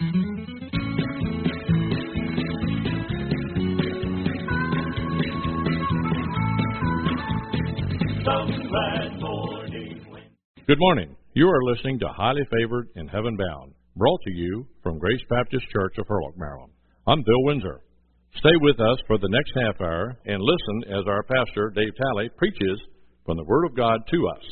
Good morning. You are listening to Highly Favored and Heaven Bound, brought to you from Grace Baptist Church of Hurlock, Maryland. I'm Bill Windsor. Stay with us for the next half hour and listen as our pastor, Dave Talley, preaches from the Word of God to us.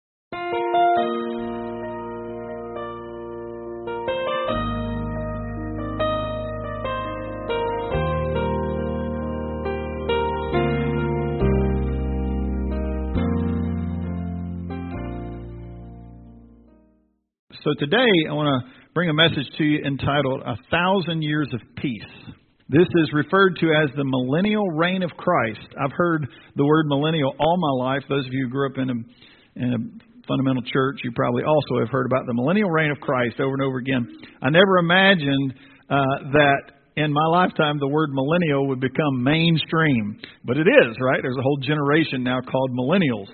So today I want to bring a message to you entitled 1,000 Years of Peace. This is referred to as the millennial reign of Christ. I've heard the word millennial all my life. Those of you who grew up in a fundamental church, you probably also have heard about the millennial reign of Christ over and over again. I never imagined that in my lifetime the word millennial would become mainstream. But it is, right? There's a whole generation now called millennials.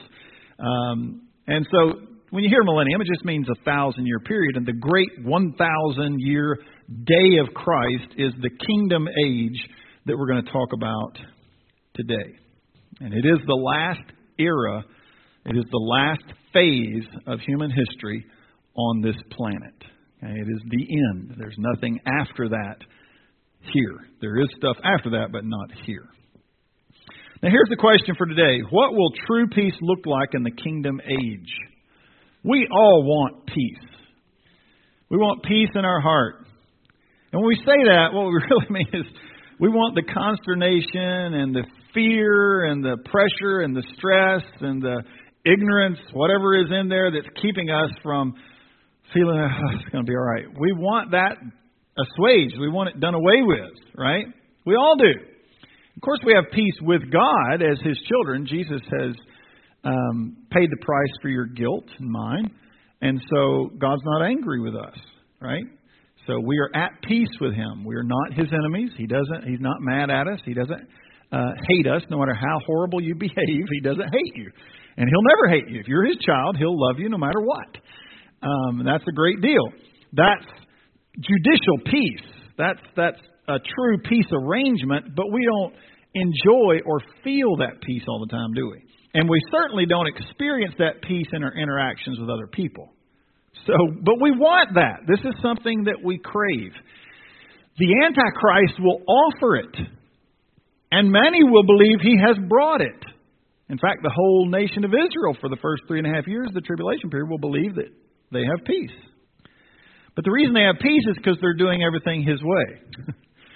And so when you hear millennium, it just means 1,000-year period. And the great 1,000-year day of Christ is the kingdom age that we're going to talk about today. And it is the last era, it is the last phase of human history on this planet. Okay? It is the end. There's nothing after that here. There is stuff after that, but not here. Now here's the question for today. What will true peace look like in the kingdom age? We all want peace. We want peace in our heart. And when we say that, what we really mean is we want the consternation and the fear and the pressure and the stress and the ignorance, whatever is in there that's keeping us from feeling, it's going to be all right. We want that assuaged. We want it done away with, right? We all do. Of course, we have peace with God as His children. Jesus has paid the price for your guilt and mine. And so God's not angry with us, right? So we are at peace with Him. We are not His enemies. He's not mad at us. He doesn't hate us. No matter how horrible you behave, He doesn't hate you. And He'll never hate you. If you're His child, He'll love you no matter what. That's a great deal. That's judicial peace. That's a true peace arrangement, but we don't enjoy or feel that peace all the time, do we? And we certainly don't experience that peace in our interactions with other people. But we want that. This is something that we crave. The Antichrist will offer it. And many will believe he has brought it. In fact, the whole nation of Israel for the first 3.5 years of the tribulation period will believe that they have peace. But the reason they have peace is because they're doing everything his way.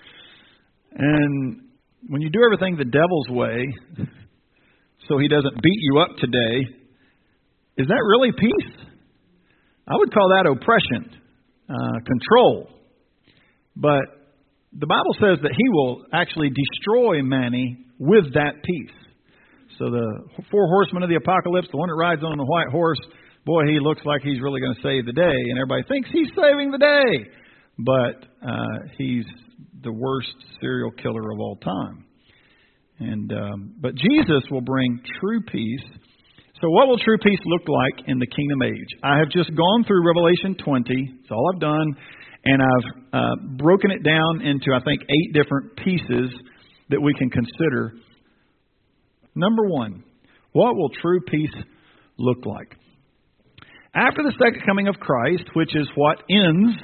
And when you do everything the devil's way, so he doesn't beat you up today, is that really peace? I would call that oppression, control. But the Bible says that he will actually destroy many with that peace. So the 4 horsemen of the apocalypse, the one that rides on a white horse, boy, he looks like he's really going to save the day. And everybody thinks he's saving the day. But he's the worst serial killer of all time. But Jesus will bring true peace. So what will true peace look like in the kingdom age? I have just gone through Revelation 20. That's all I've done. And I've broken it down into, I think, 8 different pieces that we can consider. Number 1, what will true peace look like? After the second coming of Christ, which is what ends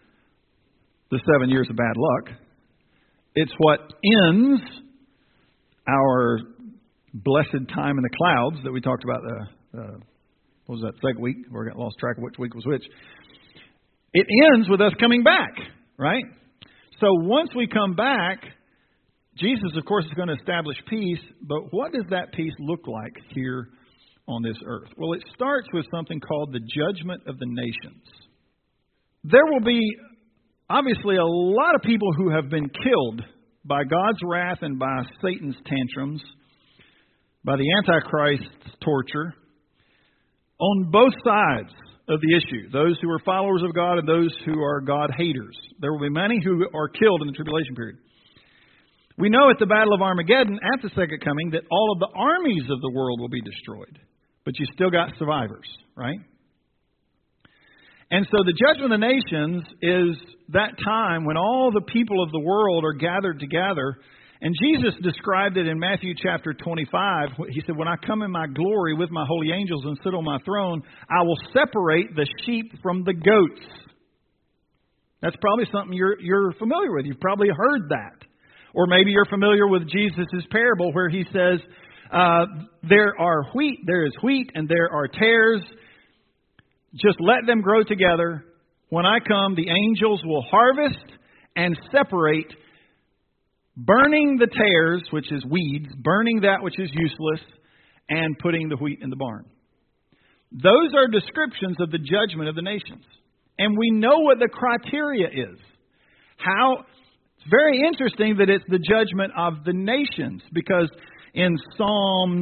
the 7 years of bad luck, it's what ends our blessed time in the clouds that we talked about what was that, second week? We got lost track of which week was which. It ends with us coming back, right? So once we come back, Jesus, of course, is going to establish peace, but what does that peace look like here on this earth? Well, it starts with something called the judgment of the nations. There will be, obviously, a lot of people who have been killed by God's wrath and by Satan's tantrums, by the Antichrist's torture, on both sides of the issue. Those who are followers of God and those who are God haters. There will be many who are killed in the tribulation period. We know at the Battle of Armageddon, at the second coming, that all of the armies of the world will be destroyed. But you still got survivors, right? And so the judgment of the nations is that time when all the people of the world are gathered together. And Jesus described it in Matthew chapter 25. He said, when I come in my glory with my holy angels and sit on my throne, I will separate the sheep from the goats. That's probably something you're familiar with. You've probably heard that. Or maybe you're familiar with Jesus' parable where he says, there is wheat and there are tares. Just let them grow together. When I come, the angels will harvest and separate, burning the tares, which is weeds, burning that which is useless, and putting the wheat in the barn. Those are descriptions of the judgment of the nations. And we know what the criteria is. It's very interesting that it's the judgment of the nations, because in Psalm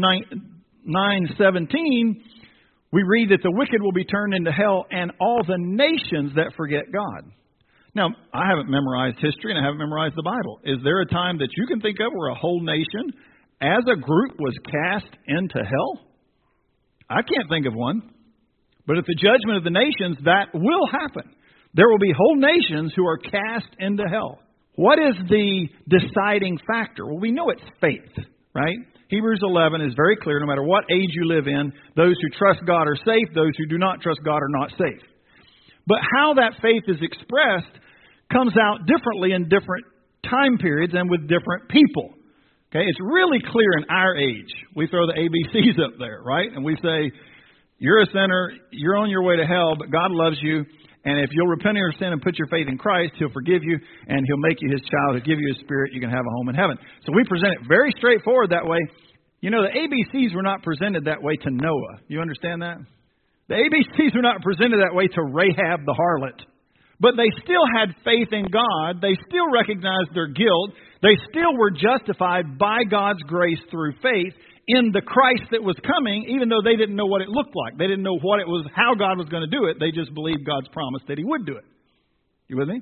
9:17, we read that the wicked will be turned into hell and all the nations that forget God. Now, I haven't memorized history and I haven't memorized the Bible. Is there a time that you can think of where a whole nation as a group was cast into hell? I can't think of one. But at the judgment of the nations, that will happen. There will be whole nations who are cast into hell. What is the deciding factor? Well, we know it's faith, right? Hebrews 11 is very clear. No matter what age you live in, those who trust God are safe. Those who do not trust God are not safe. But how that faith is expressed comes out differently in different time periods and with different people. Okay, it's really clear in our age. We throw the ABCs up there, right? And we say, you're a sinner, you're on your way to hell, but God loves you. And if you'll repent of your sin and put your faith in Christ, He'll forgive you and He'll make you His child. He'll give you His Spirit. You can have a home in heaven. So we present it very straightforward that way. You know, the ABCs were not presented that way to Noah. You understand that? The ABCs were not presented that way to Rahab the harlot. But they still had faith in God. They still recognized their guilt. They still were justified by God's grace through faith in the Christ that was coming, even though they didn't know what it looked like. They didn't know what it was, how God was going to do it. They just believed God's promise that He would do it. You with me?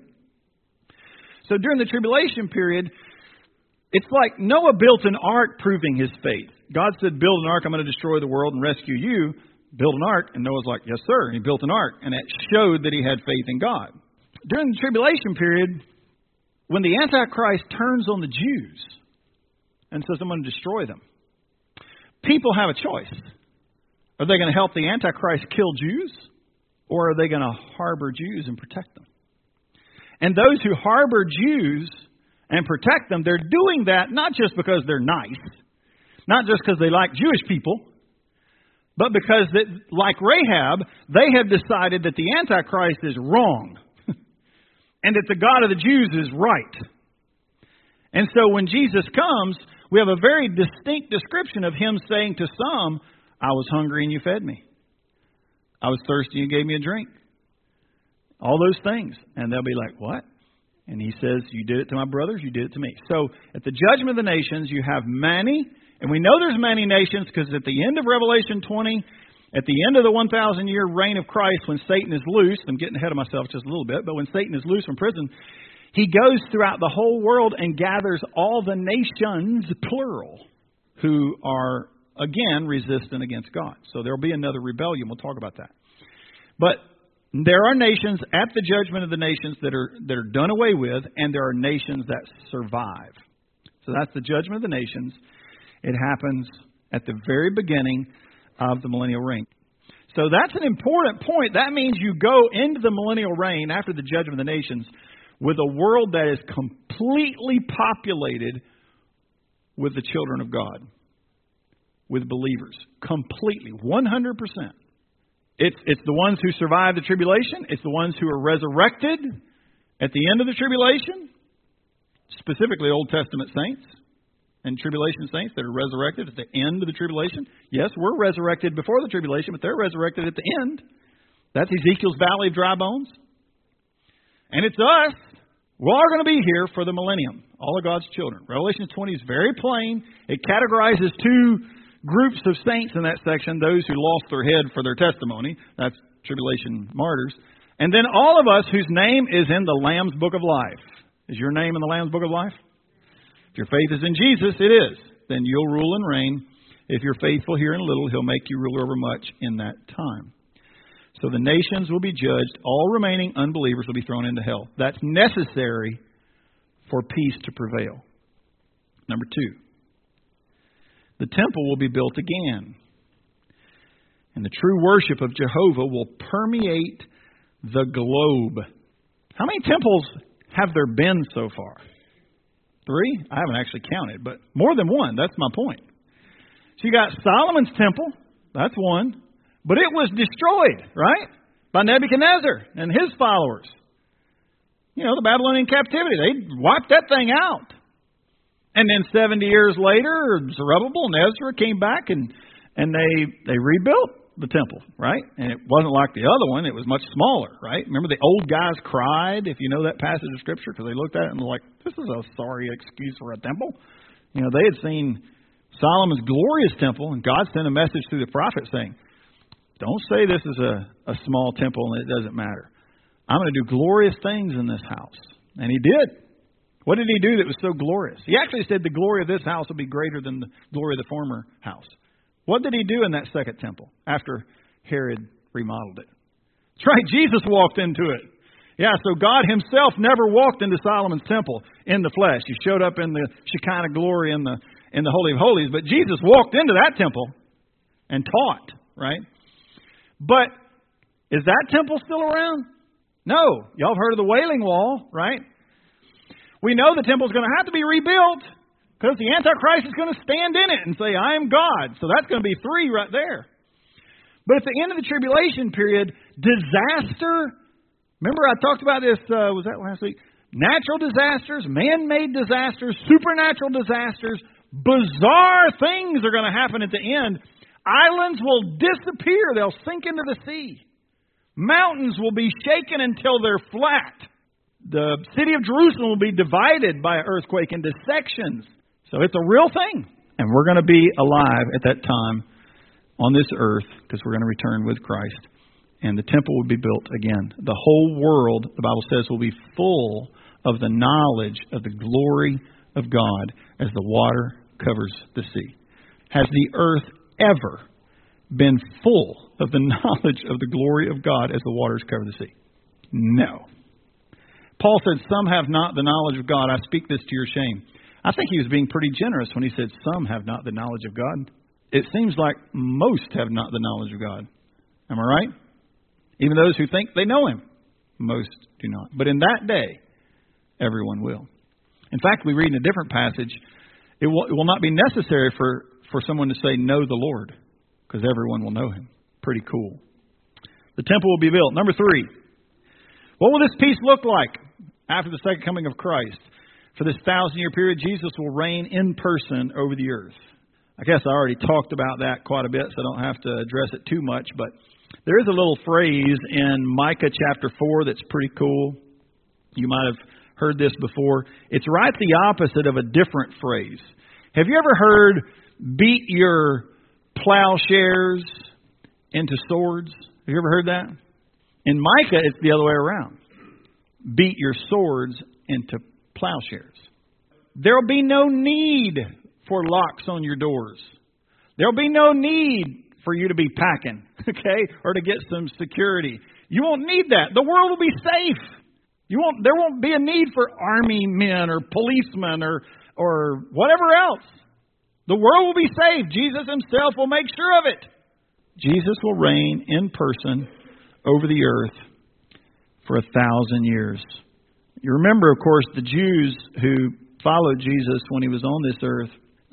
So during the tribulation period, it's like Noah built an ark proving his faith. God said, build an ark, I'm going to destroy the world and rescue you. Build an ark. And Noah's like, yes, sir. And he built an ark. And it showed that he had faith in God. During the tribulation period, when the Antichrist turns on the Jews and says, I'm going to destroy them, people have a choice. Are they going to help the Antichrist kill Jews? Or are they going to harbor Jews and protect them? And those who harbor Jews and protect them, they're doing that not just because they're nice, not just because they like Jewish people, but because, like Rahab, they have decided that the Antichrist is wrong and that the God of the Jews is right. And so when Jesus comes, we have a very distinct description of Him saying to some, I was hungry and you fed me. I was thirsty and you gave me a drink. All those things. And they'll be like, what? And He says, you did it to my brothers, you did it to me. So at the judgment of the nations, you have many. And we know there's many nations because at the end of Revelation 20, at the end of the 1,000-year reign of Christ, when Satan is loose, I'm getting ahead of myself just a little bit, but when Satan is loose from prison, he goes throughout the whole world and gathers all the nations, plural, who are, again, resistant against God. So there will be another rebellion. We'll talk about that. But there are nations at the judgment of the nations that are done away with, and there are nations that survive. So that's the judgment of the nations. It happens at the very beginning of the millennial reign. So that's an important point. That means you go into the millennial reign after the judgment of the nations with a world that is completely populated with the children of God, with believers. Completely, 100%. It's the ones who survive the tribulation. It's the ones who are resurrected at the end of the tribulation, specifically Old Testament saints and tribulation saints that are resurrected at the end of the tribulation. Yes, we're resurrected before the tribulation, but they're resurrected at the end. That's Ezekiel's Valley of Dry Bones. And it's us. We're all going to be here for the millennium, all of God's children. Revelation 20 is very plain. It categorizes two groups of saints in that section, those who lost their head for their testimony. That's tribulation martyrs. And then all of us whose name is in the Lamb's Book of Life. Is your name in the Lamb's Book of Life? If your faith is in Jesus, it is. Then you'll rule and reign. If you're faithful here in little, He'll make you ruler over much in that time. So the nations will be judged. All remaining unbelievers will be thrown into hell. That's necessary for peace to prevail. Number 2, the temple will be built again. And the true worship of Jehovah will permeate the globe. How many temples have there been so far? 3? I haven't actually counted, but more than one. That's my point. So you got Solomon's temple. That's one. But it was destroyed, right? By Nebuchadnezzar and his followers. You know, the Babylonian captivity. They wiped that thing out. And then 70 years later, Zerubbabel and Ezra came back and they rebuilt the temple, right? And it wasn't like the other one. It was much smaller, right? Remember the old guys cried, if you know that passage of Scripture, because they looked at it and were like, this is a sorry excuse for a temple. You know, they had seen Solomon's glorious temple, and God sent a message through the prophet saying, don't say this is a small temple and it doesn't matter. I'm going to do glorious things in this house. And he did. What did he do that was so glorious? He actually said the glory of this house will be greater than the glory of the former house. What did he do in that second temple after Herod remodeled it? That's right, Jesus walked into it. Yeah, so God himself never walked into Solomon's temple in the flesh. He showed up in the Shekinah glory in the Holy of Holies, but Jesus walked into that temple and taught, right? But is that temple still around? No. Y'all have heard of the Wailing Wall, right? We know the temple's going to have to be rebuilt because the Antichrist is going to stand in it and say, I am God. So that's going to be 3 right there. But at the end of the tribulation period, disaster. Remember I talked about this, was that last week? Natural disasters, man-made disasters, supernatural disasters, bizarre things are going to happen at the end. Islands will disappear. They'll sink into the sea. Mountains will be shaken until they're flat. The city of Jerusalem will be divided by an earthquake into sections. So it's a real thing. And we're going to be alive at that time on this earth because we're going to return with Christ. And the temple will be built again. The whole world, the Bible says, will be full of the knowledge of the glory of God as the water covers the sea. Has the earth ever been full of the knowledge of the glory of God as the waters cover the sea? No. Paul said, some have not the knowledge of God. I speak this to your shame. I think he was being pretty generous when he said, some have not the knowledge of God. It seems like most have not the knowledge of God. Am I right? Even those who think they know him, most do not. But in that day, everyone will. In fact, we read in a different passage, it will not be necessary for someone to say, know the Lord, because everyone will know him. Pretty cool. The temple will be built. Number 3, what will this peace look like after the second coming of Christ? For this 1,000-year period, Jesus will reign in person over the earth. I guess I already talked about that quite a bit, so I don't have to address it too much, but there is a little phrase in Micah chapter 4 that's pretty cool. You might have heard this before. It's right the opposite of a different phrase. Have you ever heard, beat your plowshares into swords? Have you ever heard that? In Micah, it's the other way around. Beat your swords into plowshares. There will be no need for locks on your doors. There will be no need for you to be packing, okay, or to get some security. You won't need that. The world will be safe. There won't be a need for army men or policemen or whatever else. The world will be safe. Jesus himself will make sure of it. Jesus will reign in person over the earth for 1,000 years. You remember, of course, the Jews who followed Jesus when he was on this earth,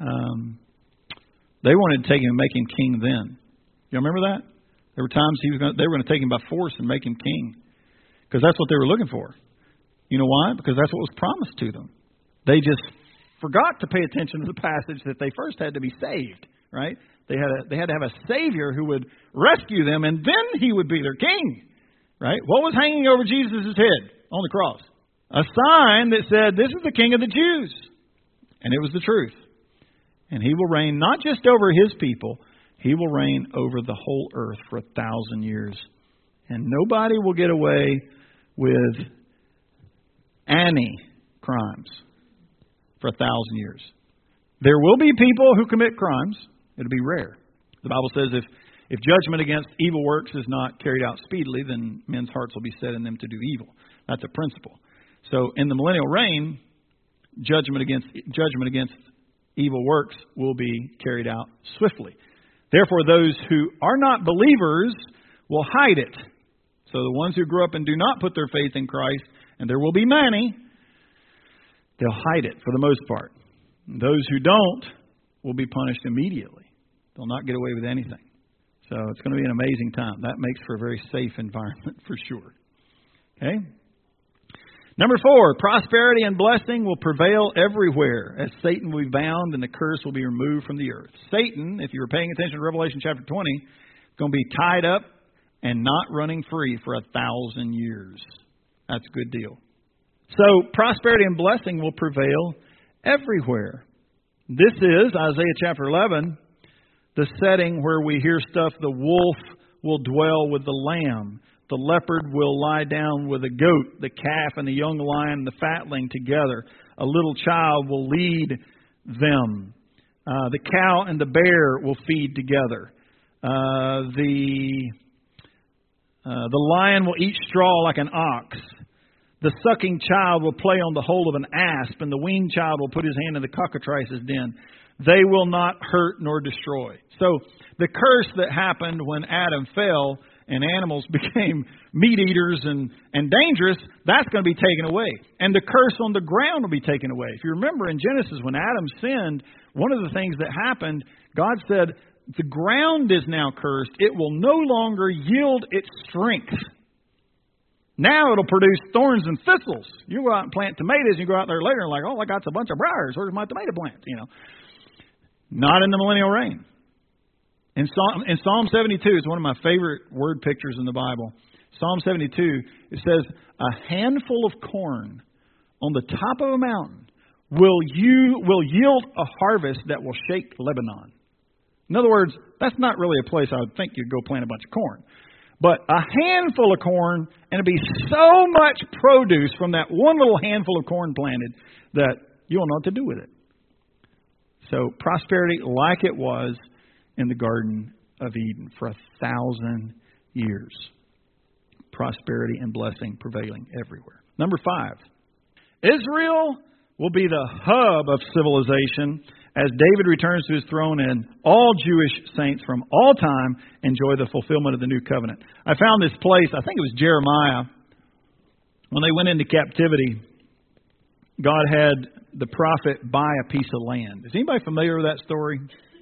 they wanted to take him and make him king then. You remember that? There were times they were going to take him by force and make him king. Because that's what they were looking for. You know why? Because that's what was promised to them. They just forgot to pay attention to the passage that they first had to be saved, right? They had to have a Savior who would rescue them, and then he would be their king, right? What was hanging over Jesus' head on the cross? A sign that said, this is the King of the Jews. And it was the truth. And he will reign not just over his people, he will reign over the whole earth for 1,000 years. And nobody will get away with any crimes for 1,000 years. There will be people who commit crimes. It'll be rare. The Bible says If judgment against evil works is not carried out speedily, then men's hearts will be set in them to do evil. That's a principle. So in the millennial reign, judgment against evil works will be carried out swiftly. Therefore, those who are not believers will hide it. So the ones who grew up and do not put their faith in Christ, and there will be many, they'll hide it for the most part. Those who don't will be punished immediately. They'll not get away with anything. So it's going to be an amazing time. That makes for a very safe environment for sure. Okay? Number 4, prosperity and blessing will prevail everywhere as Satan will be bound and the curse will be removed from the earth. Satan, if you were paying attention to Revelation chapter 20, is going to be tied up and not running free for 1,000 years. That's a good deal. So prosperity and blessing will prevail everywhere. This is, Isaiah chapter 11, the setting where we hear stuff, the wolf will dwell with the lamb. The leopard will lie down with a goat, the calf and the young lion and the fatling together. A little child will lead them. The cow and the bear will feed together. The lion will eat straw like an ox. The sucking child will play on the hole of an asp, and the weaned child will put his hand in the cockatrice's den. They will not hurt nor destroy. So the curse that happened when Adam fell and animals became meat eaters and dangerous, that's going to be taken away. And the curse on the ground will be taken away. If you remember in Genesis, when Adam sinned, one of the things that happened, God said, the ground is now cursed. It will no longer yield its strength. Now it'll produce thorns and thistles. You go out and plant tomatoes, and you go out there later and like, oh, I got a bunch of briars. Where's my tomato plant? Not in the millennial reign. In Psalm 72, it's one of my favorite word pictures in the Bible. Psalm 72, it says, a handful of corn on the top of a mountain will yield a harvest that will shake Lebanon. In other words, that's not really a place I would think you'd go plant a bunch of corn. But a handful of corn, and it'd be so much produce from that one little handful of corn planted that you won't know what to do with it. So prosperity like it was in the Garden of Eden for 1,000 years. Prosperity and blessing prevailing everywhere. Number 5, Israel will be the hub of civilization as David returns to his throne and all Jewish saints from all time enjoy the fulfillment of the new covenant. I found this place, I think it was Jeremiah, when they went into captivity, God had the prophet buy a piece of land. Is anybody familiar with that story?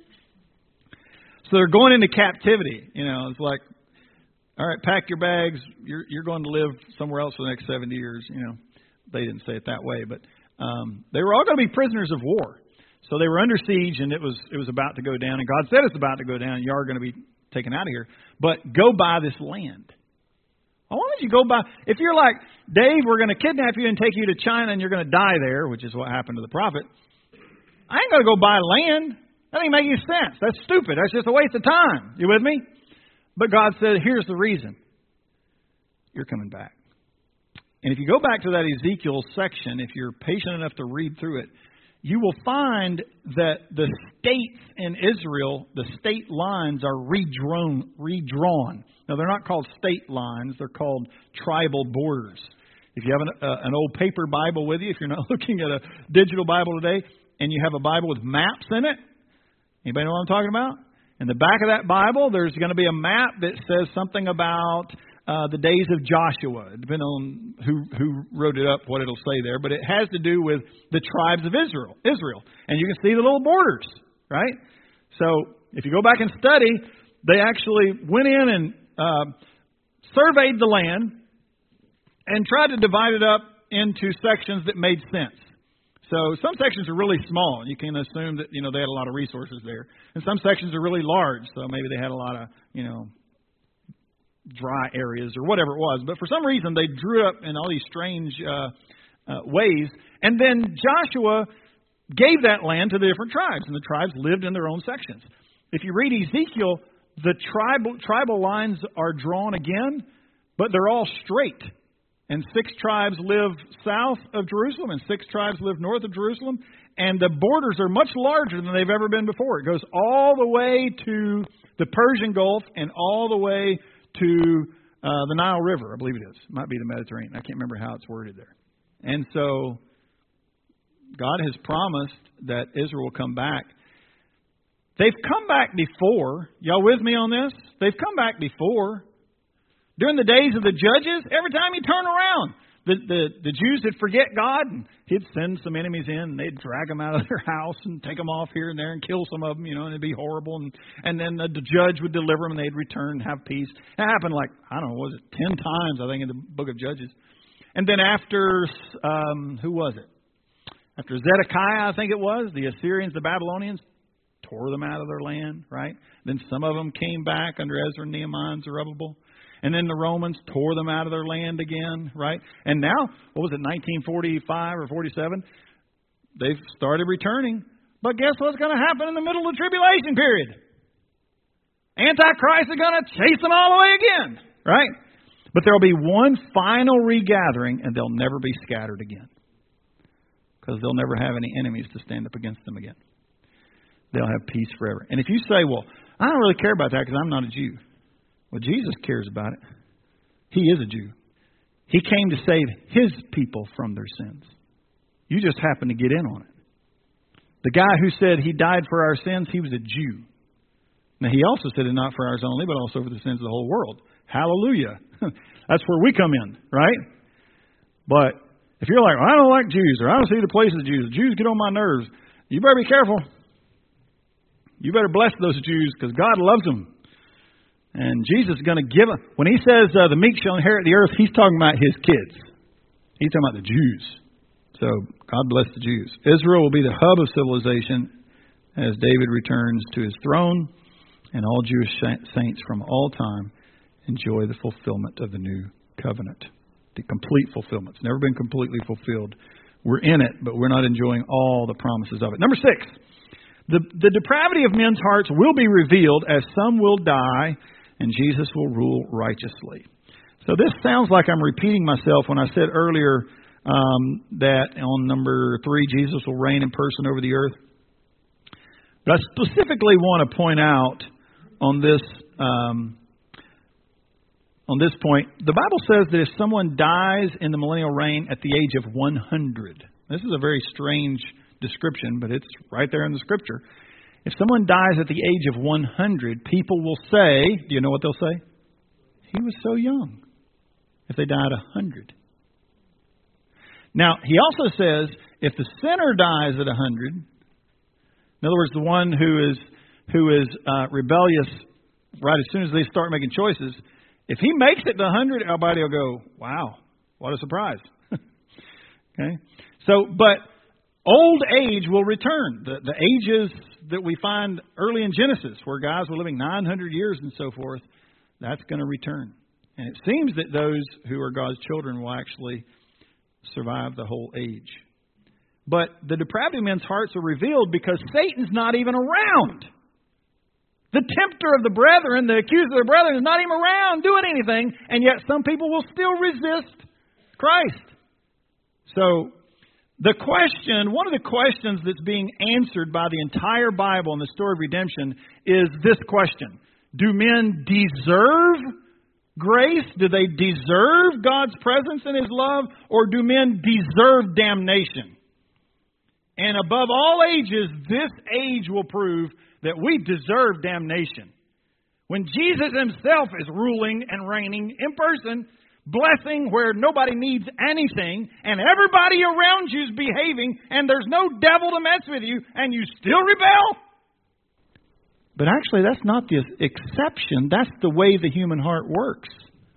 So they're going into captivity. It's like, all right, pack your bags. You're going to live somewhere else for the next 70 years. They didn't say it that way, but they were all going to be prisoners of war. So they were under siege, and it was about to go down. And God said it's about to go down. You are going to be taken out of here. But go buy this land. Why don't you go buy? If you're like, Dave, we're going to kidnap you and take you to China, and you're going to die there, which is what happened to the prophet. I ain't going to go buy land. That ain't make any sense. That's stupid. That's just a waste of time. You with me? But God said, here's the reason. You're coming back. And if you go back to that Ezekiel section, if you're patient enough to read through it, you will find that the states in Israel, the state lines are redrawn. Now, they're not called state lines. They're called tribal borders. If you have an old paper Bible with you, if you're not looking at a digital Bible today, and you have a Bible with maps in it, anybody know what I'm talking about? In the back of that Bible, there's going to be a map that says something about the days of Joshua, depending on who wrote it up, what it'll say there. But it has to do with the tribes of Israel. And you can see the little borders, right? So if you go back and study, they actually went in and surveyed the land and tried to divide it up into sections that made sense. So some sections are really small. You can assume that, they had a lot of resources there. And some sections are really large. So maybe they had a lot of, dry areas or whatever it was. But for some reason, they drew it up in all these strange ways. And then Joshua gave that land to the different tribes. And the tribes lived in their own sections. If you read Ezekiel, the tribal lines are drawn again, but they're all straight. And 6 tribes live south of Jerusalem, and 6 tribes live north of Jerusalem. And the borders are much larger than they've ever been before. It goes all the way to the Persian Gulf and all the way to the Nile River, I believe it is. It might be the Mediterranean. I can't remember how it's worded there. And so God has promised that Israel will come back. They've come back before. Y'all with me on this? They've come back before. During the days of the judges, every time you turn around, the Jews would forget God, and He'd send some enemies in, and they'd drag them out of their house and take them off here and there and kill some of them, and it'd be horrible. And then the judge would deliver them, and they'd return and have peace. It happened 10 times, I think, in the book of Judges. And then after, who was it? After Zedekiah, I think it was, the Assyrians, the Babylonians, tore them out of their land, right? Then some of them came back under Ezra and Nehemiah and Zerubbabel. And then the Romans tore them out of their land again, right? And now, 1945 or 47? They've started returning. But guess what's going to happen in the middle of the tribulation period? Antichrist is going to chase them all away again, right? But there will be one final regathering, and they'll never be scattered again. Because they'll never have any enemies to stand up against them again. They'll have peace forever. And if you say, well, I don't really care about that because I'm not a Jew. Well, Jesus cares about it. He is a Jew. He came to save His people from their sins. You just happen to get in on it. The guy who said He died for our sins, he was a Jew. Now, He also said it not for ours only, but also for the sins of the whole world. Hallelujah. That's where we come in, right? But if you're like, well, I don't like Jews, or I don't see the place of the Jews. The Jews get on my nerves. You better be careful. You better bless those Jews because God loves them. And Jesus is going to give them. When He says the meek shall inherit the earth, He's talking about His kids. He's talking about the Jews. So God bless the Jews. Israel will be the hub of civilization as David returns to his throne, and all Jewish saints from all time enjoy the fulfillment of the new covenant. The complete fulfillment. It's never been completely fulfilled. We're in it, but we're not enjoying all the promises of it. Number 6. The depravity of men's hearts will be revealed as some will die, and Jesus will rule righteously. So this sounds like I'm repeating myself when I said earlier that on number 3, Jesus will reign in person over the earth. But I specifically want to point out on this point, the Bible says that if someone dies in the millennial reign at the age of 100, this is a very strange description, but it's right there in the Scripture. If someone dies at the age of 100, people will say, do you know what they'll say? He was so young. If they died 100. Now, he also says, if the sinner dies at 100, in other words, the one who is rebellious right as soon as they start making choices, if he makes it to 100, everybody will go, wow, what a surprise. Okay? So, but old age will return. The ages that we find early in Genesis, where guys were living 900 years and so forth, that's going to return. And it seems that those who are God's children will actually survive the whole age. But the depravity of men's hearts are revealed because Satan's not even around. The tempter of the brethren, the accuser of the brethren, is not even around doing anything, and yet some people will still resist Christ. So, one of the questions that's being answered by the entire Bible in the story of redemption is this question. Do men deserve grace? Do they deserve God's presence and His love? Or do men deserve damnation? And above all ages, this age will prove that we deserve damnation. When Jesus Himself is ruling and reigning in person, blessing where nobody needs anything, and everybody around you is behaving, and there's no devil to mess with you, and you still rebel? But actually, that's not the exception. That's the way the human heart works.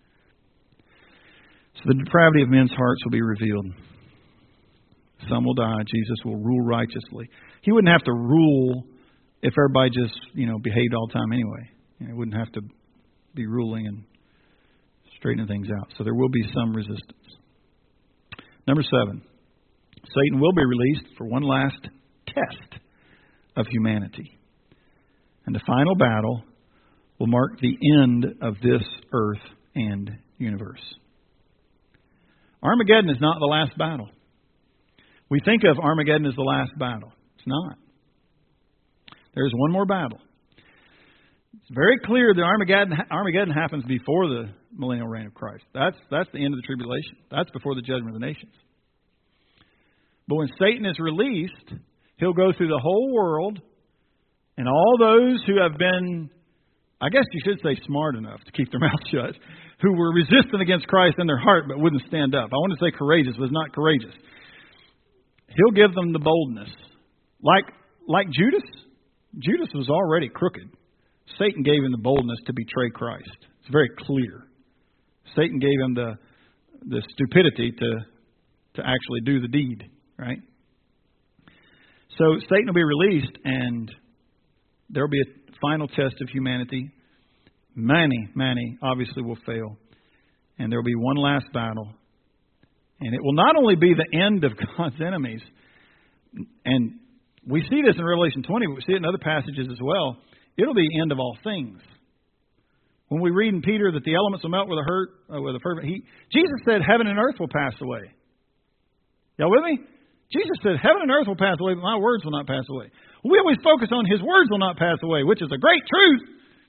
So the depravity of men's hearts will be revealed. Some will die. Jesus will rule righteously. He wouldn't have to rule if everybody just, behaved all the time anyway. He wouldn't have to be ruling and straightening things out. So there will be some resistance. Number 7. Satan will be released for one last test of humanity. And the final battle will mark the end of this earth and universe. Armageddon is not the last battle. We think of Armageddon as the last battle. It's not. There's one more battle. It's very clear that Armageddon happens before the millennial reign of Christ. That's the end of the tribulation. That's before the judgment of the nations. But when Satan is released, he'll go through the whole world, and all those who have been, I guess you should say smart enough to keep their mouth shut, who were resistant against Christ in their heart but wouldn't stand up. I want to say courageous, was not courageous. He'll give them the boldness. Like Judas. Judas was already crooked. Satan gave him the boldness to betray Christ. It's very clear. Satan gave him the stupidity to actually do the deed, right? So Satan will be released, and there will be a final test of humanity. Many obviously will fail. And there will be one last battle. And it will not only be the end of God's enemies, and we see this in Revelation 20, but we see it in other passages as well. It'll be the end of all things. When we read in Peter that the elements will melt with a fervent heat, Jesus said heaven and earth will pass away. Y'all with me? Jesus said heaven and earth will pass away, but my words will not pass away. We always focus on His words will not pass away, which is a great truth.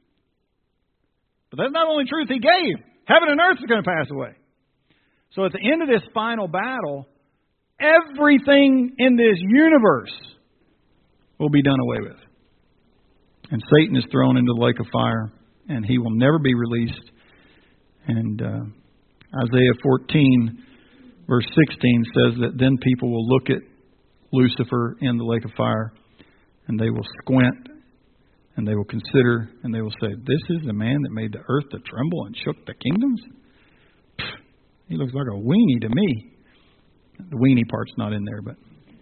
But that's not only truth He gave. Heaven and earth is going to pass away. So at the end of this final battle, everything in this universe will be done away with. And Satan is thrown into the lake of fire, and he will never be released. And Isaiah 14, verse 16 says that then people will look at Lucifer in the lake of fire, and they will squint, and they will consider, and they will say, "This is the man that made the earth to tremble and shook the kingdoms? Pfft, he looks like a weenie to me." The weenie part's not in there, but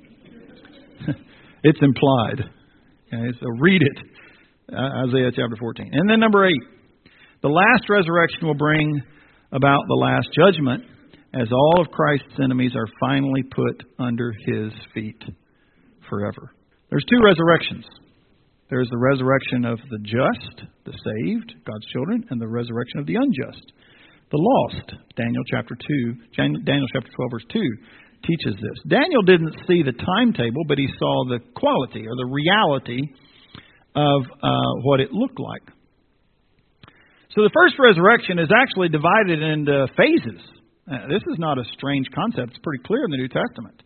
it's implied. Okay, so read it. Isaiah chapter 14. And then number 8. The last resurrection will bring about the last judgment as all of Christ's enemies are finally put under His feet forever. There's 2 resurrections. There's the resurrection of the just, the saved, God's children, and the resurrection of the unjust, the lost. Daniel chapter 12, verse 2 teaches this. Daniel didn't see the timetable, but he saw the quality or the reality of what it looked like. So the first resurrection is actually divided into phases. This is not a strange concept. It's pretty clear in the New Testament.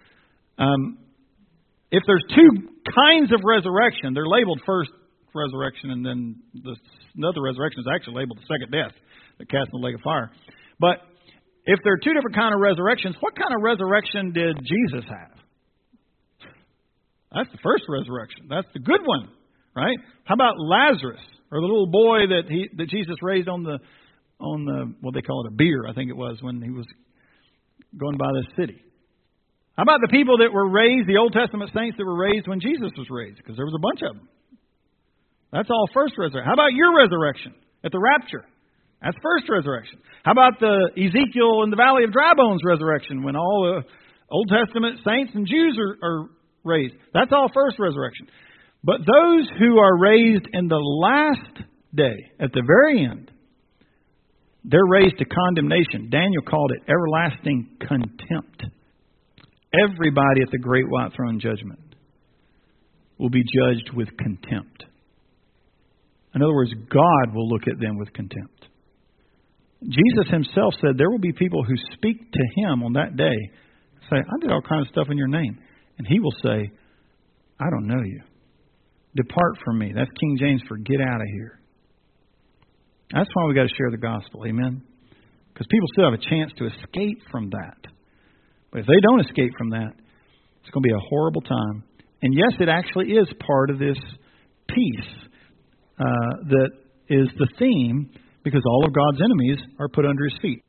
If there's 2 kinds of resurrection, they're labeled first resurrection, and then another resurrection is actually labeled the second death, that cast in the lake of fire. But if there are 2 different kind of resurrections, what kind of resurrection did Jesus have? That's the first resurrection. That's the good one, right? How about Lazarus, or the little boy that Jesus raised on the what they call it, a bier, I think it was, when he was going by this city. How about the people that were raised, the Old Testament saints that were raised when Jesus was raised? Because there was a bunch of them. That's all first resurrection. How about your resurrection at the rapture? That's first resurrection. How about the Ezekiel in the Valley of Dry Bones resurrection, when all the Old Testament saints and Jews are raised? That's all first resurrection. But those who are raised in the last day, at the very end, they're raised to condemnation. Daniel called it everlasting contempt. Everybody at the great white throne judgment will be judged with contempt. In other words, God will look at them with contempt. Jesus Himself said there will be people who speak to Him on that day, say, "I did all kinds of stuff in your name." And He will say, "I don't know you. Depart from me." That's King James for get out of here. That's why we got to share the gospel. Amen? Because people still have a chance to escape from that. But if they don't escape from that, it's going to be a horrible time. And yes, it actually is part of this peace that is the theme, because all of God's enemies are put under His feet.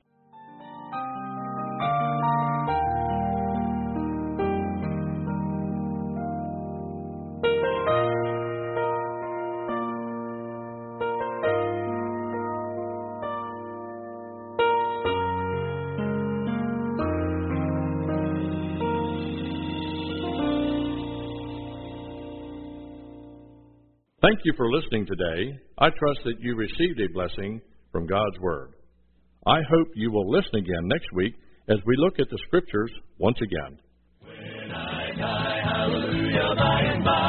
Thank you for listening today. I trust that you received a blessing from God's Word. I hope you will listen again next week as we look at the Scriptures once again. When I die, hallelujah, by and by.